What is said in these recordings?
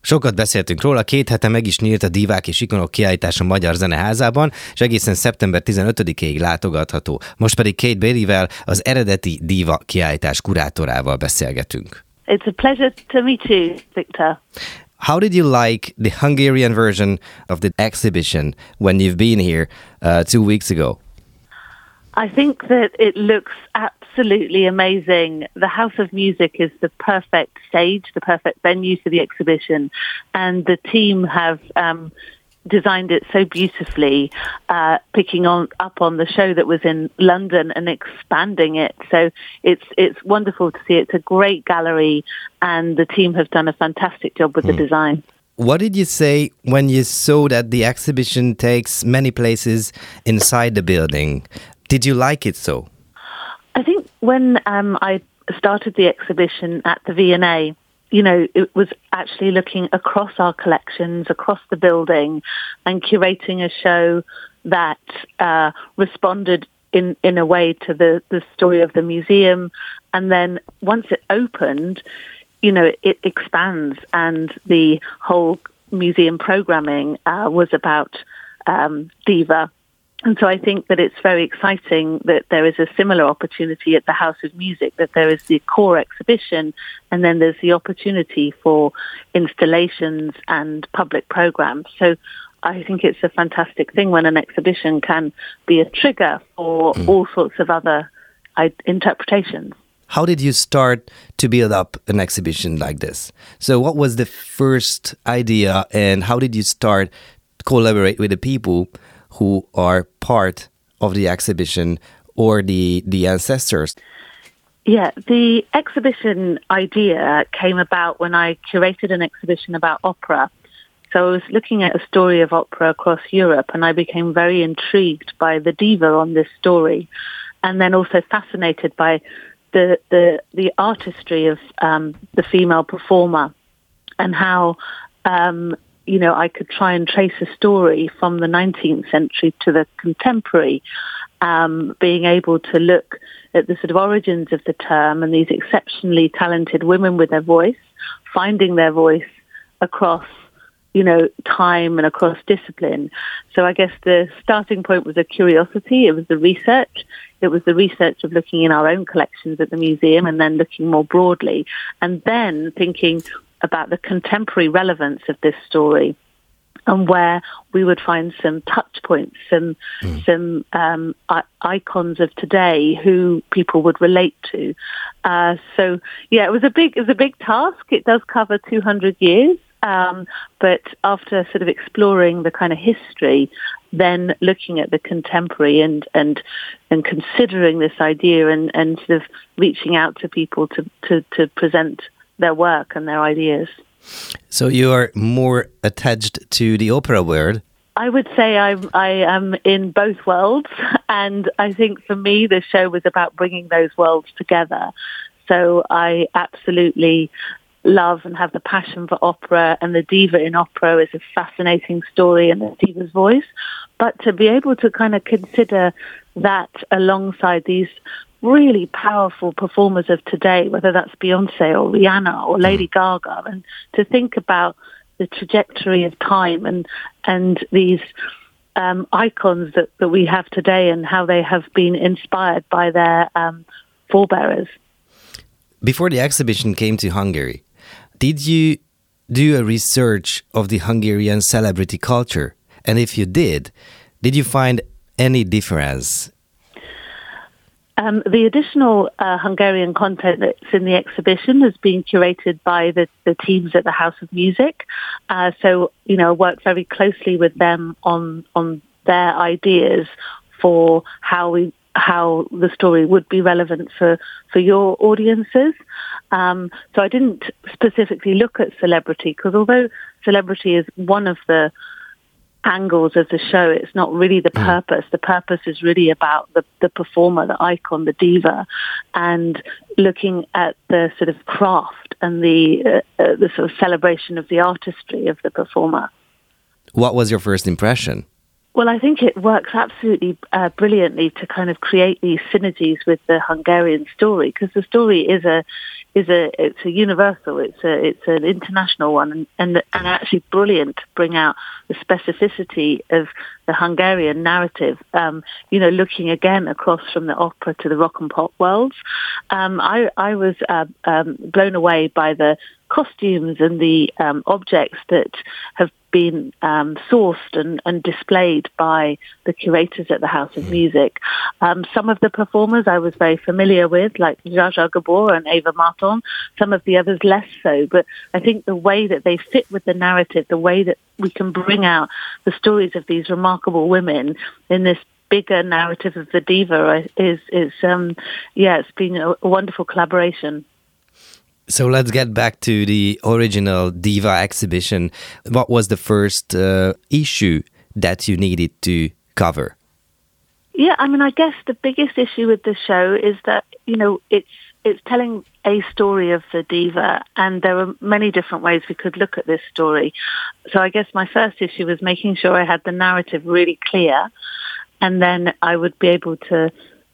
Sokat beszéltünk róla, 2 hete meg is nyílt a Divák és Ikonok kiállítása a Magyar Zeneházában, és egészen szeptember 15-ig látogatható. Most pedig Kate Bailey-vel, az eredeti Diva kiállítás kurátorával beszélgetünk. It's a pleasure to meet you, Victor. How did you like the Hungarian version of the exhibition when you've been here 2 weeks ago? I think that it looks absolutely amazing. The House of Music is the perfect stage, the perfect venue for the exhibition, and the team have designed it so beautifully, picking up on the show that was in London and expanding it. So it's wonderful to see. It's a great gallery, and the team have done a fantastic job with the design. What did you say when you saw that the exhibition takes many places inside the building? Did you like it so? I think when I started the exhibition at the V&A, it was actually looking across our collections, across the building, and curating a show that responded in a way to the story of the museum. And then once it opened, it expands, and the whole museum programming was about Diva. And so I think that it's very exciting that there is a similar opportunity at the House of Music, that there is the core exhibition, and then there's the opportunity for installations and public programs. So I think it's a fantastic thing when an exhibition can be a trigger for all sorts of other interpretations. How did you start to build up an exhibition like this? So what was the first idea, and how did you start to collaborate with the people who are part of the exhibition or the ancestors? Yeah, the exhibition idea came about when I curated an exhibition about opera. So I was looking at a story of opera across Europe, and I became very intrigued by the diva on this story, and then also fascinated by the artistry of the female performer, and how I could try and trace a story from the 19th century to the contemporary, being able to look at the sort of origins of the term and these exceptionally talented women with their voice, finding their voice across, time and across discipline. So I guess the starting point was a curiosity. It was the research. It was the research of looking in our own collections at the museum and then looking more broadly, and then thinking about the contemporary relevance of this story and where we would find some touch points, some icons of today who people would relate to. It was a big task. It does cover 200 years. But after sort of exploring the kind of history, then looking at the contemporary and considering this idea and sort of reaching out to people to present their work and their ideas. So you are more attached to the opera world? I would say I am in both worlds, and I think for me the show was about bringing those worlds together. So I absolutely love and have the passion for opera, and the diva in opera is a fascinating story and the diva's voice. But to be able to kind of consider that alongside these really powerful performers of today, whether that's Beyonce or Rihanna or Lady Gaga, and to think about the trajectory of time and these icons that we have today and how they have been inspired by their forebearers. Before the exhibition came to Hungary, did you do a research of the Hungarian celebrity culture? And if you did you find any difference? The additional Hungarian content that's in the exhibition has been curated by the teams at the House of Music. So, worked very closely with them on their ideas for how the story would be relevant for your audiences. So I didn't specifically look at celebrity, because although celebrity is one of the angles of the show, it's not really the purpose. The purpose is really about the performer, the icon, the diva, and looking at the sort of craft and the sort of celebration of the artistry of the performer. What was your first impression? Well, I think it works absolutely brilliantly to kind of create these synergies with the Hungarian story, because the story is it's a universal, it's an international one, and actually brilliant to bring out the specificity of the Hungarian narrative. Looking again across from the opera to the rock and pop worlds, I was blown away by the costumes and the objects that have been sourced and displayed by the curators at the House of Music. Some of the performers I was very familiar with, like Zsa Zsa Gabor and Eva Marton, some of the others less so, but I think the way that they fit with the narrative, the way that we can bring out the stories of these remarkable women in this bigger narrative of the diva it's been a wonderful collaboration. So let's get back to the original Diva exhibition. What was the first issue that you needed to cover? Yeah, I mean, I guess the biggest issue with the show is that, it's telling a story of the diva, and there are many different ways we could look at this story. So I guess my first issue was making sure I had the narrative really clear, and then I would be able to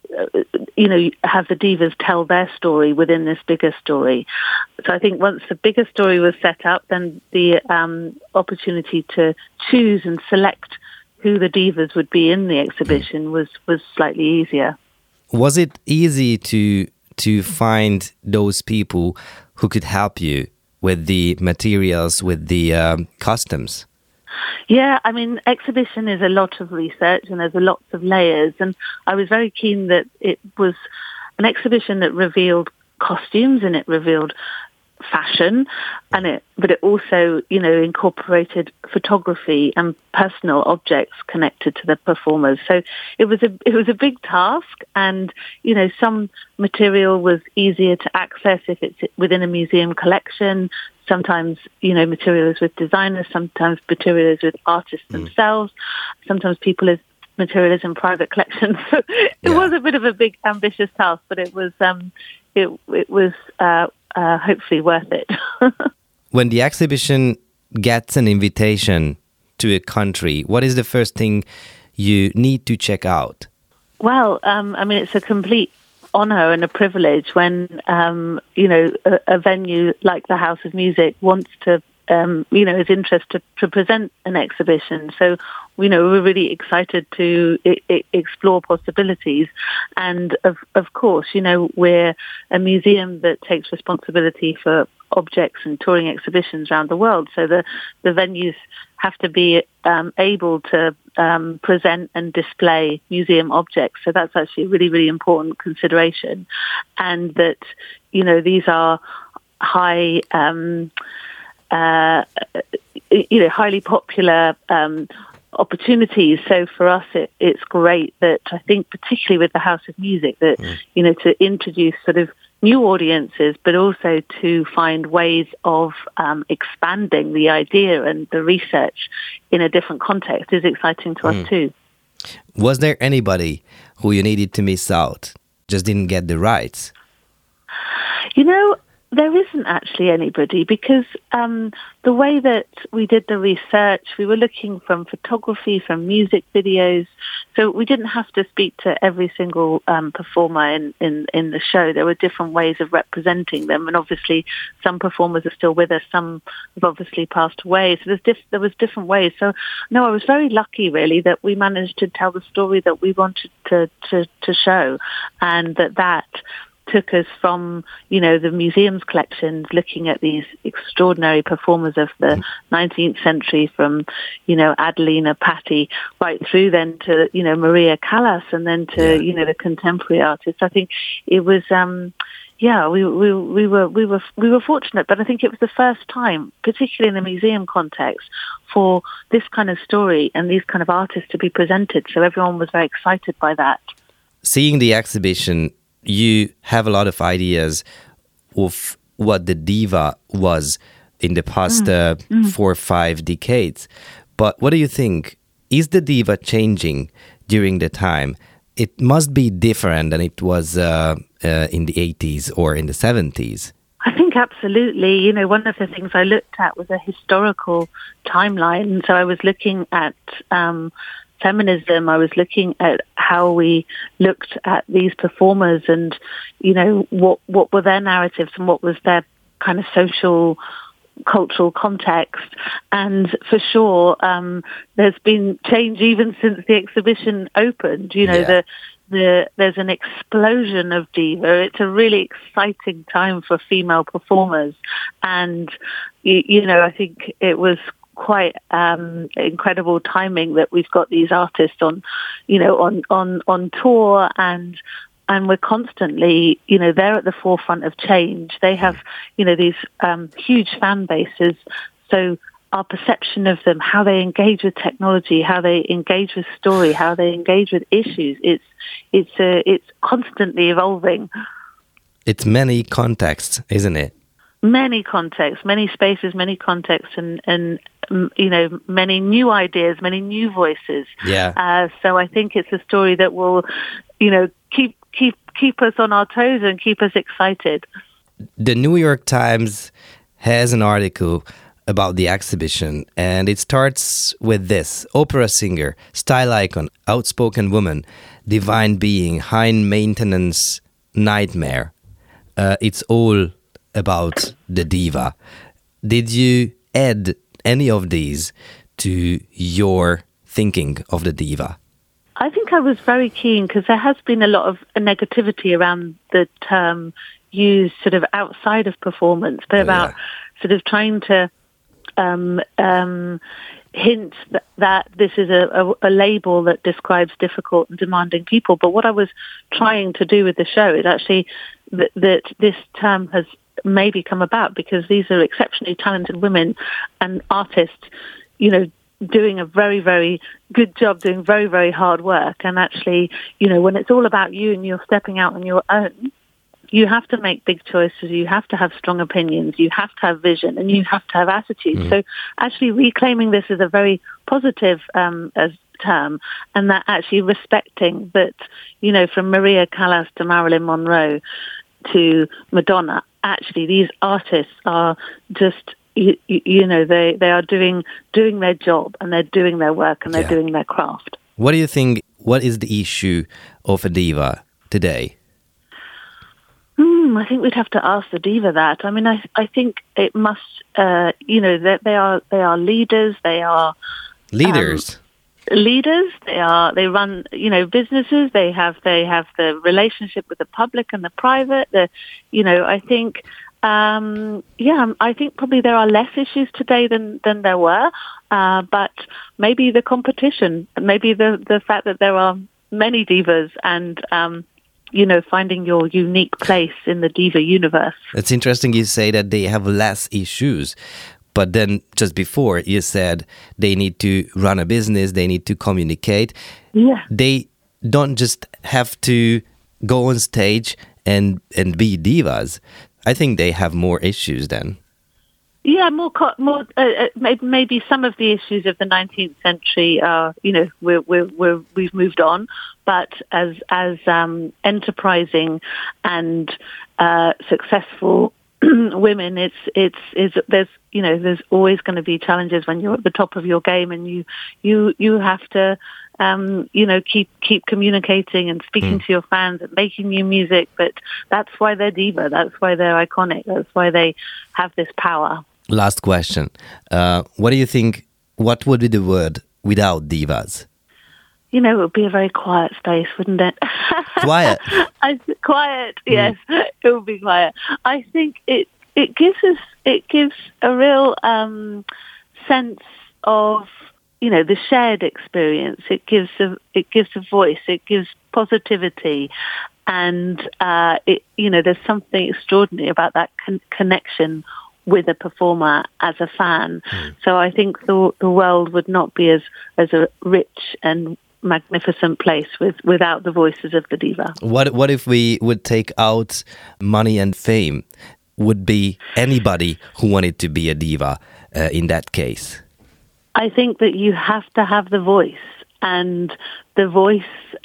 have the divas tell their story within this bigger story. So I think once the bigger story was set up, then the opportunity to choose and select who the divas would be in the exhibition was slightly easier. Was it easy to find those people who could help you with the materials, with the costumes? Yeah, I mean, exhibition is a lot of research and there's lots of layers. And I was very keen that it was an exhibition that revealed costumes and it revealed fashion, but it also, incorporated photography and personal objects connected to the performers. So it was a big task, and some material was easier to access if it's within a museum collection. Sometimes, material is with designers, sometimes material is with artists themselves, sometimes material is in private collections. So it was a bit of a big, ambitious task, but it was hopefully worth it. When the exhibition gets an invitation to a country, what is the first thing you need to check out? Well, it's a complete honor and a privilege when, a venue like the House of Music wants to, is interested to present an exhibition. So, we're really excited to explore possibilities. And of course, we're a museum that takes responsibility for objects and touring exhibitions around the world. So the venues have to be able to present and display museum objects. So that's actually a really, really important consideration. And that, these are highly popular opportunities. So for us, it's great that I think, particularly with the House of Music, that, to introduce sort of new audiences, but also to find ways of expanding the idea and the research in a different context is exciting to us too. Was there anybody who you needed to miss out, just didn't get the rights? There isn't actually anybody, because the way that we did the research, we were looking from photography, from music videos, so we didn't have to speak to every single performer in the show. There were different ways of representing them, and obviously some performers are still with us, some have obviously passed away, so there was different ways. So no, I was very lucky really that we managed to tell the story that we wanted to show, and that took us from, the museum's collections, looking at these extraordinary performers of the 19th century, from, Adelina Patti, right through then to, Maria Callas, and then to, the contemporary artists. I think it was, we were fortunate, but I think it was the first time, particularly in the museum context, for this kind of story and these kind of artists to be presented. So everyone was very excited by that. Seeing the exhibition, you have a lot of ideas of what the diva was in the past 4 or 5 decades. But what do you think? Is the diva changing during the time? It must be different than it was in the 80s or in the 70s. I think absolutely. One of the things I looked at was a historical timeline. So I was looking at feminism. I was looking at how we looked at these performers and, what were their narratives and what was their kind of social, cultural context. And for sure, there's been change even since the exhibition opened. There's an explosion of diva. It's a really exciting time for female performers, and I think it was quite incredible timing that we've got these artists on tour, and we're constantly, they're at the forefront of change. They have, these huge fan bases, so our perception of them, how they engage with technology, how they engage with story, how they engage with issues, it's constantly evolving. It's many contexts, isn't it? Many contexts, many spaces, many contexts, and many new ideas, many new voices. Yeah. So I think it's a story that will, keep us on our toes and keep us excited. The New York Times has an article about the exhibition, and it starts with this: opera singer, style icon, outspoken woman, divine being, high maintenance nightmare. It's all about the diva. Did you add any of these to your thinking of the diva? I think I was very keen because there has been a lot of negativity around the term used sort of outside of performance, but about sort of trying to hint that this is a label that describes difficult and demanding people. But what I was trying to do with the show is actually that this term has maybe come about because these are exceptionally talented women and artists, doing a very, very good job, doing very, very hard work. And actually, when it's all about you and you're stepping out on your own, you have to make big choices, you have to have strong opinions, you have to have vision, and you have to have attitude. So actually reclaiming this as a very positive term, and that actually respecting that, from Maria Callas to Marilyn Monroe to Madonna, actually these artists are just, they are doing their job, and they're doing their work, and they're doing their craft. What do you think, what is the issue of a diva today? I think we'd have to ask the diva that. I mean, I think it must, that they are leaders. They are leaders. Leaders. They run, businesses. They have the relationship with the public and the private. I think, I think probably there are less issues today than there were. But maybe the competition, maybe the fact that there are many divas and. Finding your unique place in the diva universe. It's interesting you say that they have less issues. But then just before you said they need to run a business, they need to communicate. Yeah. They don't just have to go on stage and be divas. I think they have more issues then. Yeah, more. Maybe some of the issues of the 19th century are, we've moved on, but as enterprising and successful women, there's always going to be challenges when you're at the top of your game, and you have to keep communicating and speaking to your fans and making new music. But that's why they're diva. That's why they're iconic. That's why they have this power. Last question. What do you think, what would be the word without divas? It would be a very quiet space, wouldn't it? Quiet? Quiet, yes. It would be quiet. I think it gives a real sense of, the shared experience. It gives a voice. It gives positivity. And, there's something extraordinary about that connection with a performer as a fan. So I think the world would not be as a rich and magnificent place without the voices of the diva. What if we would take out money and fame? Would be anybody who wanted to be a diva in that case? I think that you have to have the voice, and the voice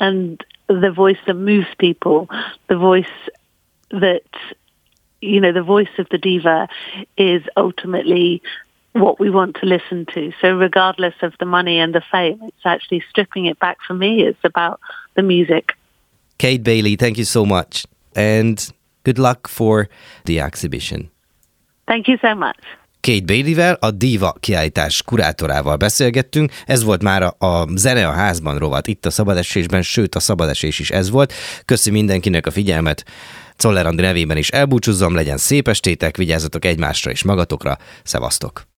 that moves people, the voice that the voice of the diva is ultimately what we want to listen to. So regardless of the money and the fame, it's actually stripping it back for me. It's about the music. Kate Bailey, thank you so much. And good luck for the exhibition. Thank you so much. Kate Baileyvel, a Diva kiállítás kurátorával beszélgettünk. Ez volt már a Zene a házban rovat itt a Szabadesésben, sőt a Szabadesés is ez volt. Köszi mindenkinek a figyelmet. Czoller Andi nevében is elbúcsúzzom, legyen szép estétek, vigyázzatok egymásra és magatokra. Szevasztok!